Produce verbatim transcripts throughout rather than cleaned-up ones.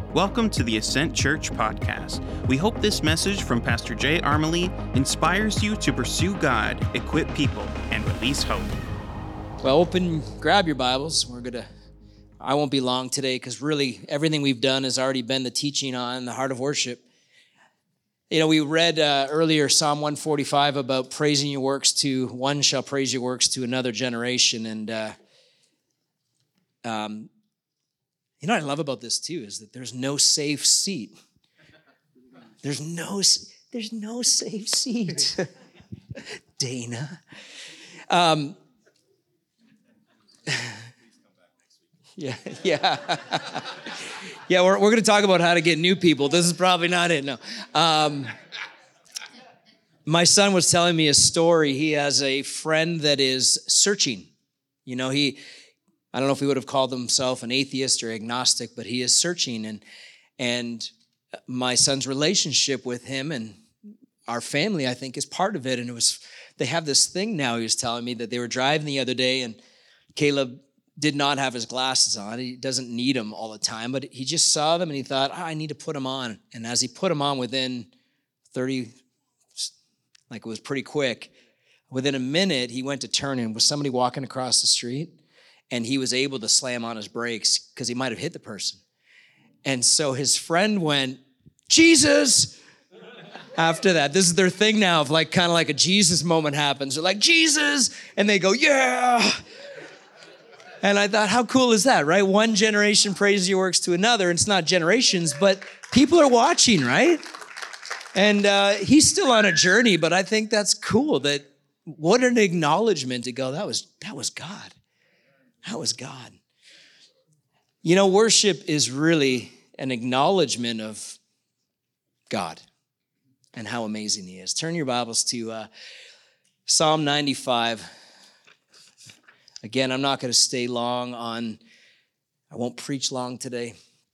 Welcome to the Ascent Church podcast. We hope this message from Pastor Jay Armley inspires you to pursue God, equip people, and release hope. Well, open, grab your Bibles. We're going to, I won't be long today because really everything we've done has already been the teaching on the heart of worship. You know, we read uh, earlier Psalm one forty-five about praising your works to, one shall praise your works to another generation. And, uh, um, you know what I love about this too is that there's no safe seat. There's no, there's no safe seat. Dana. Um, yeah, yeah. yeah, we're, we're going to talk about how to get new people. This is probably not it, no. Um, my son was telling me a story. He has a friend that is searching. You know, he... I don't know if he would have called himself an atheist or agnostic, but he is searching. And and my son's relationship with him and our family, I think, is part of it. And it was, they have this thing now, he was telling me, that they were driving the other day and Caleb did not have his glasses on. He doesn't need them all the time, but he just saw them and he thought, oh, I need to put them on. And as he put them on within thirty, like it was pretty quick, within a minute, he went to turn and was somebody walking across the street. And he was able to slam on his brakes because he might have hit the person. And so his friend went, Jesus! After that. This is their thing now of like kind of like a Jesus moment happens. They're like, Jesus! And they go, yeah! And I thought, how cool is that, right? One generation praises your works to another. And it's not generations, but people are watching, right? And uh, he's still on a journey, but I think that's cool that what an acknowledgement to go, that was that was God. That was God. You know, worship is really an acknowledgement of God and how amazing he is. Turn your Bibles to uh, Psalm ninety-five. Again, I'm not going to stay long on, I won't preach long today.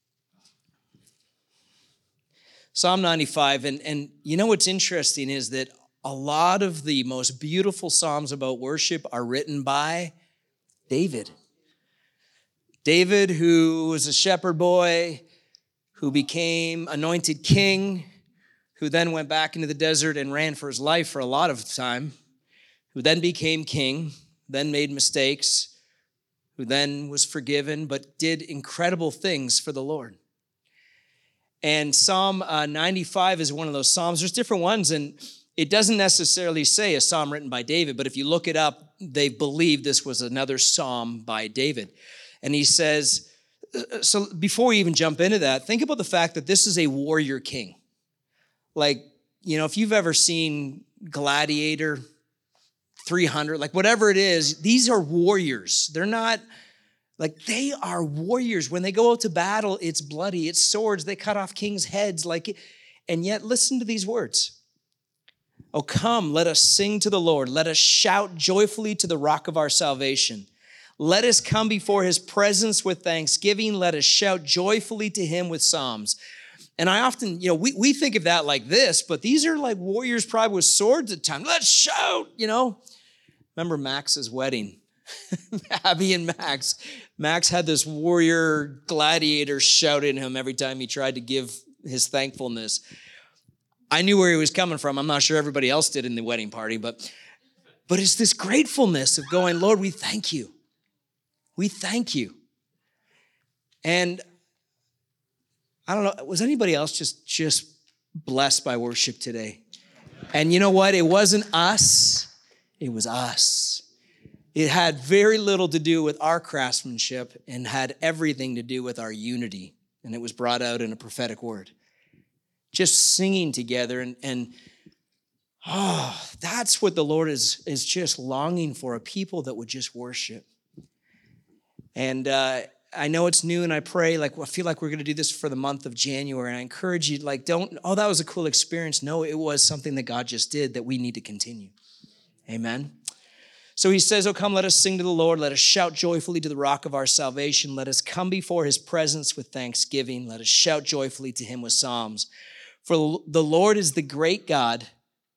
Psalm ninety-five, and, and you know what's interesting is that a lot of the most beautiful psalms about worship are written by David. David, who was a shepherd boy, who became anointed king, who then went back into the desert and ran for his life for a lot of time, who then became king, then made mistakes, who then was forgiven, but did incredible things for the Lord. And Psalm uh, ninety-five is one of those psalms. There's different ones, and it doesn't necessarily say a psalm written by David, but if you look it up, they believe this was another psalm by David. And he says, so before we even jump into that, think about the fact that this is a warrior king. Like, you know, if you've ever seen Gladiator, three hundred, like whatever it is, these are warriors. They're not, like they are warriors. When they go out to battle, it's bloody, it's swords. They cut off kings' heads. Like, and yet listen to these words. Oh, come, let us sing to the Lord. Let us shout joyfully to the rock of our salvation. Let us come before his presence with thanksgiving. Let us shout joyfully to him with psalms. And I often, you know, we, we think of that like this, but these are like warriors probably with swords at times. Let's shout, you know. Remember Max's wedding? Abby and Max. Max had this warrior gladiator shout in him every time he tried to give his thankfulness. I knew where he was coming from. I'm not sure everybody else did in the wedding party, but, but it's this gratefulness of going, Lord, we thank you. We thank you. And I don't know, was anybody else just, just blessed by worship today? And you know what? It wasn't us. It was us. It had very little to do with our craftsmanship and had everything to do with our unity. And it was brought out in a prophetic word. Just singing together and, and oh, that's what the Lord is, is just longing for, a people that would just worship. And uh, I know it's new, and I pray, like, I feel like we're going to do this for the month of January, and I encourage you, like, don't, oh, that was a cool experience. No, it was something that God just did that we need to continue. Amen. So he says, oh, come, let us sing to the Lord. Let us shout joyfully to the rock of our salvation. Let us come before his presence with thanksgiving. Let us shout joyfully to him with psalms. For the Lord is the great God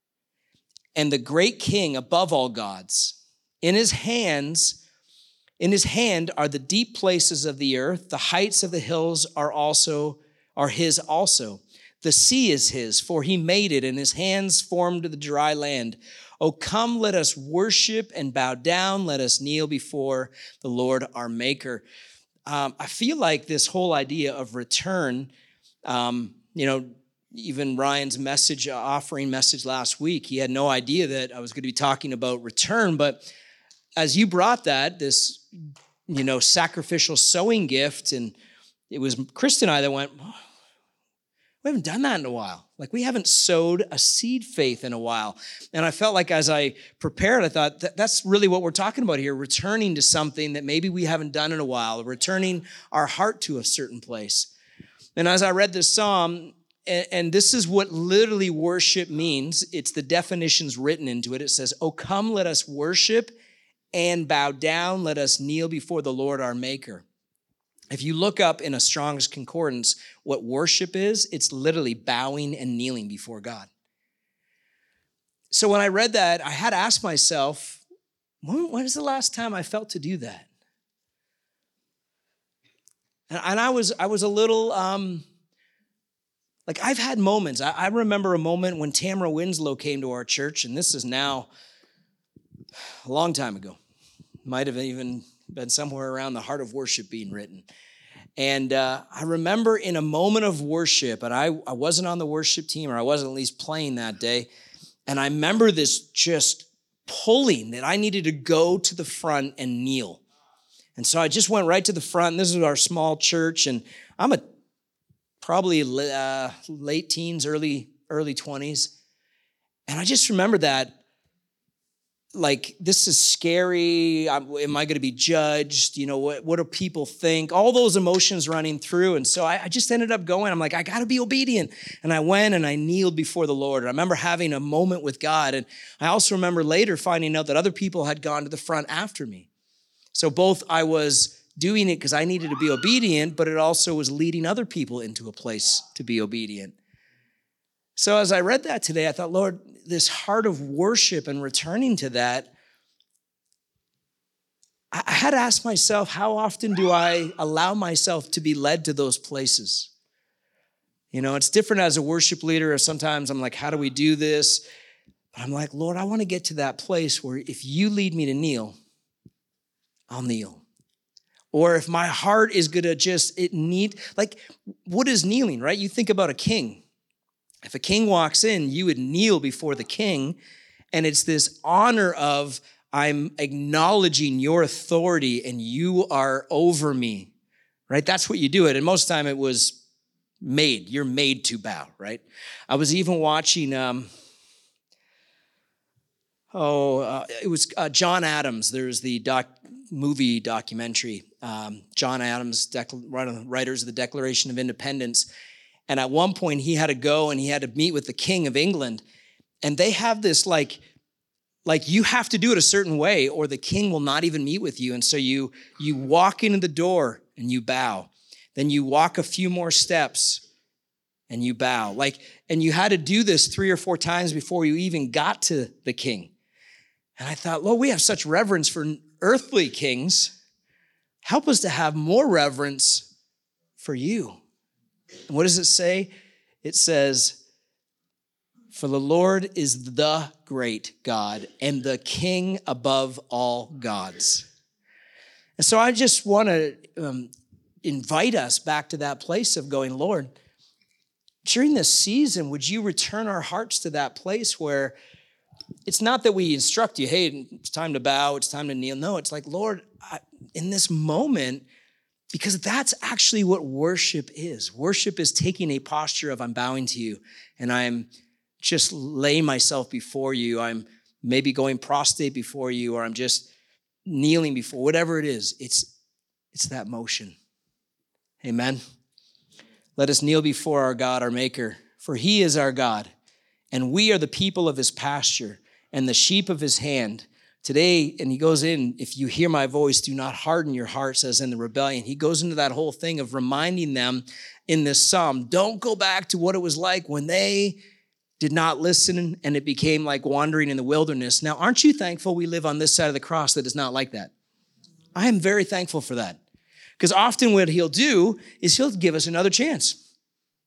and the great King above all gods. In his hands In his hand are the deep places of the earth. The heights of the hills are also are his also. The sea is his, for he made it, and his hands formed the dry land. Oh, come, let us worship and bow down. Let us kneel before the Lord our Maker. Um, I feel like this whole idea of return, um, you know, even Ryan's message, uh, offering message last week, he had no idea that I was going to be talking about return. But as you brought that, this, you know, sacrificial sowing gift, and it was Krista and I that went, oh, we haven't done that in a while. Like, we haven't sowed a seed faith in a while. And I felt like as I prepared, I thought that that's really what we're talking about here, returning to something that maybe we haven't done in a while, returning our heart to a certain place. And as I read this psalm, and, and this is what literally worship means, it's the definitions written into it. It says, oh, come, let us worship and bow down. Let us kneel before the Lord our Maker. If you look up in a Strong's Concordance what worship is, it's literally bowing and kneeling before God. So when I read that, I had to ask myself, when, when is the last time I felt to do that? And, and I was I was a little, um, like I've had moments. I, I remember a moment when Tamara Winslow came to our church, and this is now a long time ago. Might have even been somewhere around the Heart of Worship being written. And uh, I remember in a moment of worship, and I, I wasn't on the worship team, or I wasn't at least playing that day, and I remember this just pulling that I needed to go to the front and kneel. And so I just went right to the front. This is our small church, and I'm a probably uh, late teens, early, early twenties. And I just remember that, like, this is scary. I'm, am I going to be judged? You know, what, what do people think? All those emotions running through. And so I, I just ended up going. I'm like, I got to be obedient. And I went and I kneeled before the Lord. And I remember having a moment with God. And I also remember later finding out that other people had gone to the front after me. So both I was doing it because I needed to be obedient, but it also was leading other people into a place to be obedient. So as I read that today, I thought, Lord, this heart of worship and returning to that, I had to ask myself, how often do I allow myself to be led to those places? You know, it's different as a worship leader. Or sometimes I'm like, how do we do this? But I'm like, Lord, I want to get to that place where if you lead me to kneel, I'll kneel. Or if my heart is going to just, it need, like, what is kneeling, right? You think about a king. If a king walks in, you would kneel before the king, and it's this honor of, I'm acknowledging your authority and you are over me, right? That's what you do it. And most of the time it was made. You're made to bow, right? I was even watching, um, oh, uh, it was uh, John Adams. There's the doc, movie documentary, um, John Adams, Decla- writers of the Declaration of Independence. And at one point, he had to go and he had to meet with the King of England. And they have this, like, like you have to do it a certain way or the king will not even meet with you. And so you, you walk into the door and you bow. Then you walk a few more steps and you bow. Like, and you had to do this three or four times before you even got to the king. And I thought, Lord, we have such reverence for earthly kings. Help us to have more reverence for you. And what does it say? It says, for the Lord is the great God and the King above all gods. And so I just want to um, invite us back to that place of going, Lord, during this season, would you return our hearts to that place where it's not that we instruct you, hey, it's time to bow, it's time to kneel. No, it's like, Lord, I, in this moment, because that's actually what worship is. Worship is taking a posture of I'm bowing to you and I'm just laying myself before you. I'm maybe going prostrate before you, or I'm just kneeling before, whatever it is. It's, it's that motion. Amen. Let us kneel before our God, our Maker, for he is our God, and we are the people of his pasture and the sheep of his hand. Today, and he goes in, if you hear my voice, do not harden your hearts as in the rebellion. He goes into that whole thing of reminding them in this psalm, don't go back to what it was like when they did not listen and it became like wandering in the wilderness. Now, aren't you thankful we live on this side of the cross that is not like that? I am very thankful for that. Because often what he'll do is he'll give us another chance.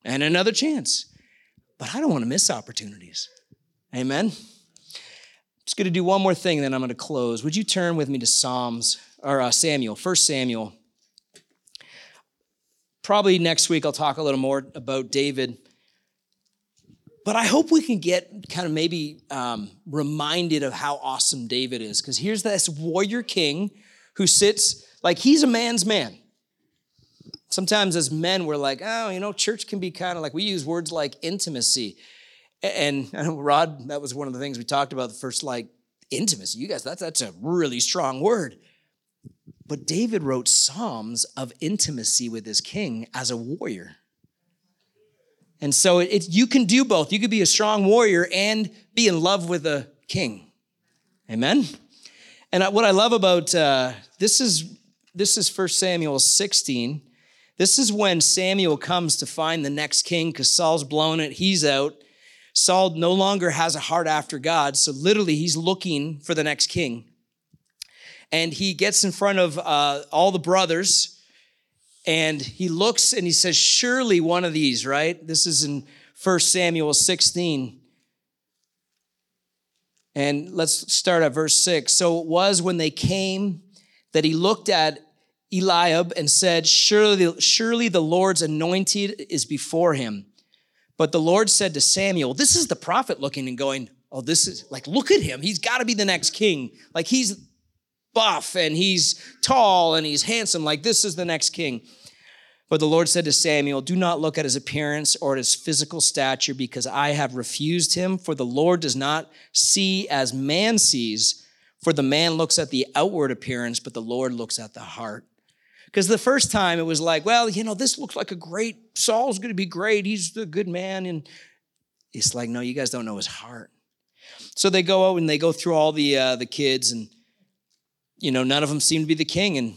and another chance. But I don't want to miss opportunities. Amen? Just going to do one more thing, then I'm going to close. Would you turn with me to Psalms, or uh, Samuel, First Samuel. Probably next week I'll talk a little more about David. But I hope we can get kind of maybe um, reminded of how awesome David is. Because here's this warrior king who sits like he's a man's man. Sometimes as men, we're like, oh, you know, church can be kind of like, we use words like intimacy. And I know, Rod, that was one of the things we talked about, the first, like, intimacy. You guys, that's, that's a really strong word. But David wrote psalms of intimacy with his king as a warrior. And so it, it, you can do both. You could be a strong warrior and be in love with a king. Amen? And what I love about, uh, this is this is First Samuel sixteen. This is when Samuel comes to find the next king because Saul's blown it. He's out. Saul no longer has a heart after God. So literally he's looking for the next king. And he gets in front of uh, all the brothers and he looks and he says, surely one of these, right? This is in First Samuel sixteen. And let's start at verse six. So it was when they came that he looked at Eliab and said, surely, surely the Lord's anointed is before him. But the Lord said to Samuel, this is the prophet looking and going, oh, this is like, look at him. He's got to be the next king. Like he's buff and he's tall and he's handsome. Like this is the next king. But the Lord said to Samuel, do not look at his appearance or at his physical stature because I have refused him. For the Lord does not see as man sees. For the man looks at the outward appearance, but the Lord looks at the heart. Because the first time it was like, well, you know, this looks like a great, Saul's going to be great. He's a good man. And it's like, no, you guys don't know his heart. So they go out and they go through all the uh, the kids and, you know, none of them seem to be the king. And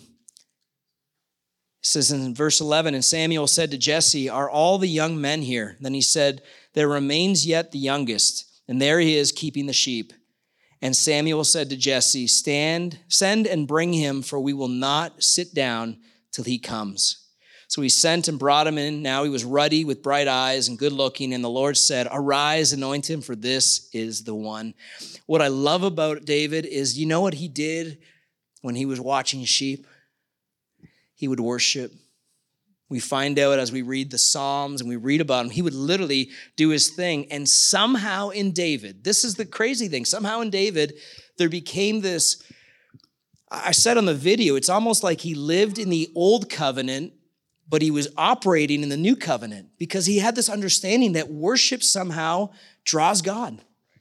it says in verse eleven, and Samuel said to Jesse, are all the young men here? Then he said, there remains yet the youngest, and there he is keeping the sheep. And Samuel said to Jesse, stand, send and bring him, for we will not sit down till he comes. So he sent and brought him in. Now he was ruddy with bright eyes and good looking. And the Lord said, arise, anoint him, for this is the one. What I love about David is, you know what he did when he was watching sheep? He would worship. We find out as we read the Psalms and we read about him, he would literally do his thing. And somehow in David, this is the crazy thing, somehow in David, there became this, I said on the video, it's almost like he lived in the old covenant, but he was operating in the new covenant because he had this understanding that worship somehow draws God.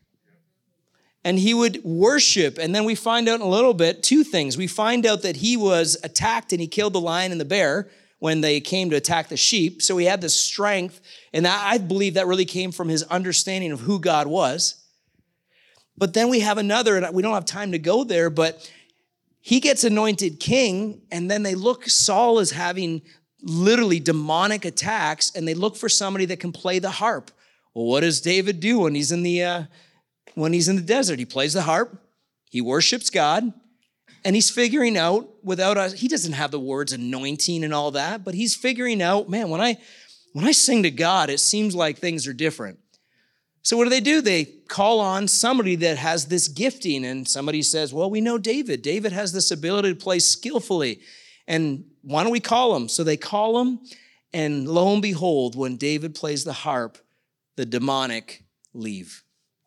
And he would worship. And then we find out in a little bit two things. We find out that he was attacked and he killed the lion and the bear when they came to attack the sheep. So he had this strength. And I believe that really came from his understanding of who God was. But then we have another, and we don't have time to go there, but he gets anointed king. And then they look, Saul is having literally demonic attacks. And they look for somebody that can play the harp. Well, what does David do when he's in the... Uh, When he's in the desert? He plays the harp, he worships God, and he's figuring out without us, he doesn't have the words anointing and all that, but he's figuring out, man, when I when I sing to God, it seems like things are different. So what do they do? They call on somebody that has this gifting, and somebody says, well, we know David. David has this ability to play skillfully, and why don't we call him? So they call him, and lo and behold, when David plays the harp, the demonic leave.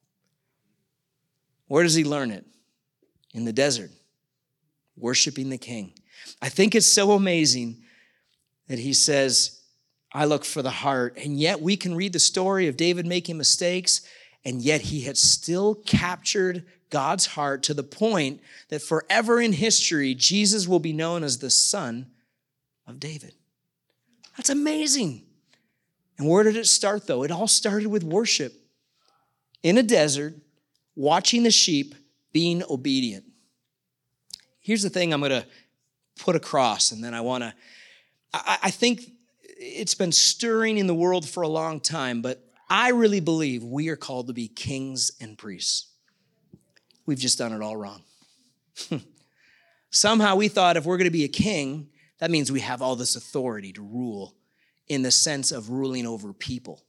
Where does he learn it? In the desert, worshiping the king. I think it's so amazing that he says, I look for the heart. And yet we can read the story of David making mistakes, and yet he had still captured God's heart to the point that forever in history, Jesus will be known as the Son of David. That's amazing. And where did it start, though? It all started with worship. In a desert, watching the sheep, being obedient. Here's the thing I'm going to put across, and then I want to, I, I think it's been stirring in the world for a long time, but I really believe we are called to be kings and priests. We've just done it all wrong. Somehow we thought if we're going to be a king, that means we have all this authority to rule in the sense of ruling over people.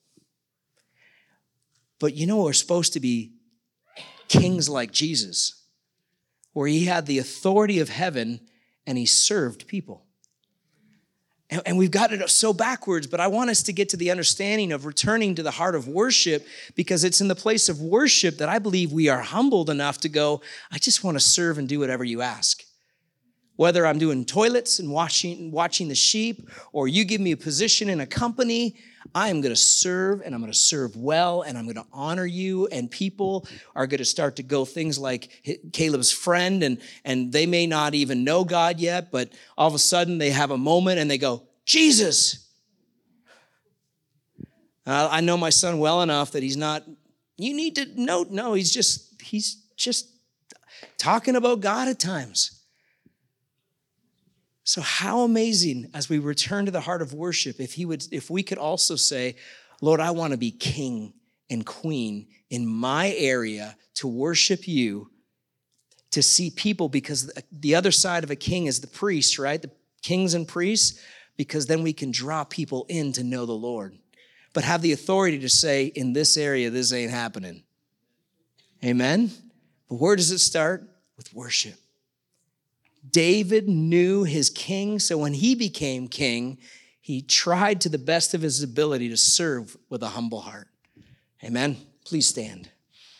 But you know, we're supposed to be kings like Jesus, where he had the authority of heaven and he served people. And, and we've got it so backwards, but I want us to get to the understanding of returning to the heart of worship, because it's in the place of worship that I believe we are humbled enough to go, I just want to serve and do whatever you ask. Whether I'm doing toilets and watching, watching the sheep, or you give me a position in a company, I am going to serve, and I'm going to serve well, and I'm going to honor you. And people are going to start to go things like Caleb's friend, and, and they may not even know God yet, but all of a sudden they have a moment and they go, Jesus. Uh, I know my son well enough that he's not, you need to know, no, he's just, he's just talking about God at times. So how amazing, as we return to the heart of worship, if he would, if we could also say, Lord, I want to be king and queen in my area to worship you, to see people, because the other side of a king is the priest, right? The kings and priests, because then we can draw people in to know the Lord, but have the authority to say, in this area, this ain't happening. Amen? But where does it start? With worship. David knew his king, so when he became king, he tried to the best of his ability to serve with a humble heart. Amen? Please stand.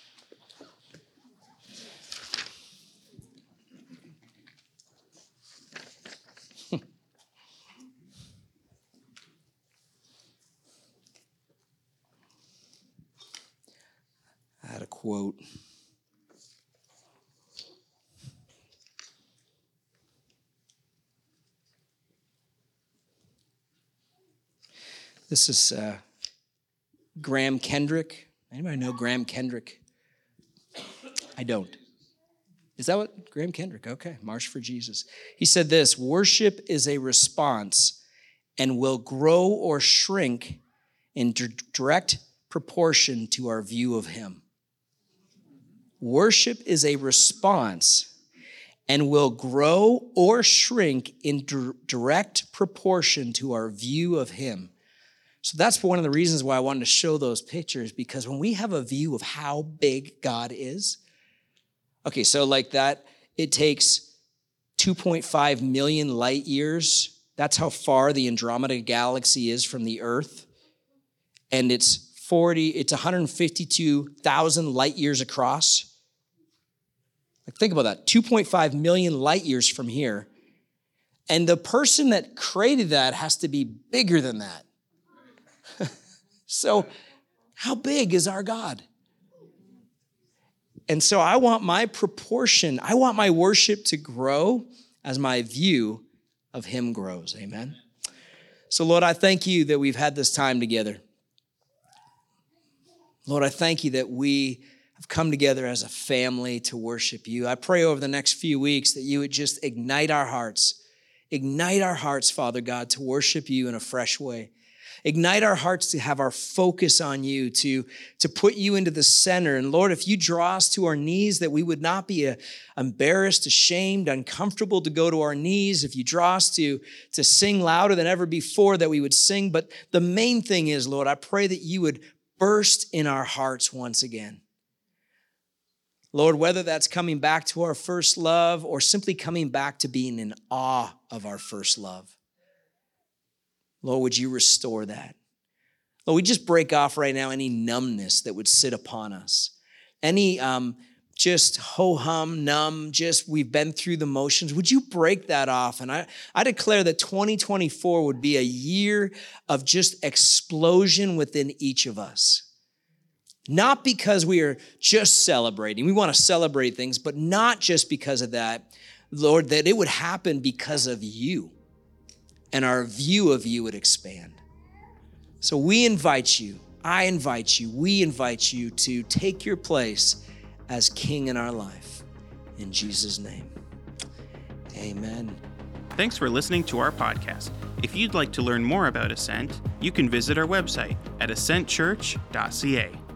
I had a quote. This is uh, Graham Kendrick. Anybody know Graham Kendrick? I don't. Is that what? Graham Kendrick, okay. March for Jesus. He said this: worship is a response and will grow or shrink in d- direct proportion to our view of him. Worship is a response and will grow or shrink in d- direct proportion to our view of him. So that's one of the reasons why I wanted to show those pictures, because when we have a view of how big God is, okay, so like that, it takes two point five million light years. That's how far the Andromeda galaxy is from the Earth. And it's forty, it's one hundred fifty-two thousand light years across. Like, think about that, two point five million light years from here. And the person that created that has to be bigger than that. So how big is our God? And so I want my proportion, I want my worship to grow as my view of him grows. Amen. So Lord, I thank you that we've had this time together. Lord, I thank you that we have come together as a family to worship you. I pray over the next few weeks that you would just ignite our hearts, ignite our hearts, Father God, to worship you in a fresh way. Ignite our hearts to have our focus on you, to, to put you into the center. And Lord, if you draw us to our knees, that we would not be uh, embarrassed, ashamed, uncomfortable to go to our knees. If you draw us to, to sing louder than ever before, that we would sing. But the main thing is, Lord, I pray that you would burst in our hearts once again. Lord, whether that's coming back to our first love or simply coming back to being in awe of our first love. Lord, would you restore that? Lord, we just break off right now any numbness that would sit upon us. Any um, just ho-hum, numb, just we've been through the motions. Would you break that off? And I, I declare that twenty twenty-four would be a year of just explosion within each of us. Not because we are just celebrating. We want to celebrate things, but not just because of that. Lord, that it would happen because of you. And our view of you would expand. So we invite you, I invite you, we invite you to take your place as king in our life. In Jesus' name, amen. Thanks for listening to our podcast. If you'd like to learn more about Ascent, you can visit our website at ascent church dot c a.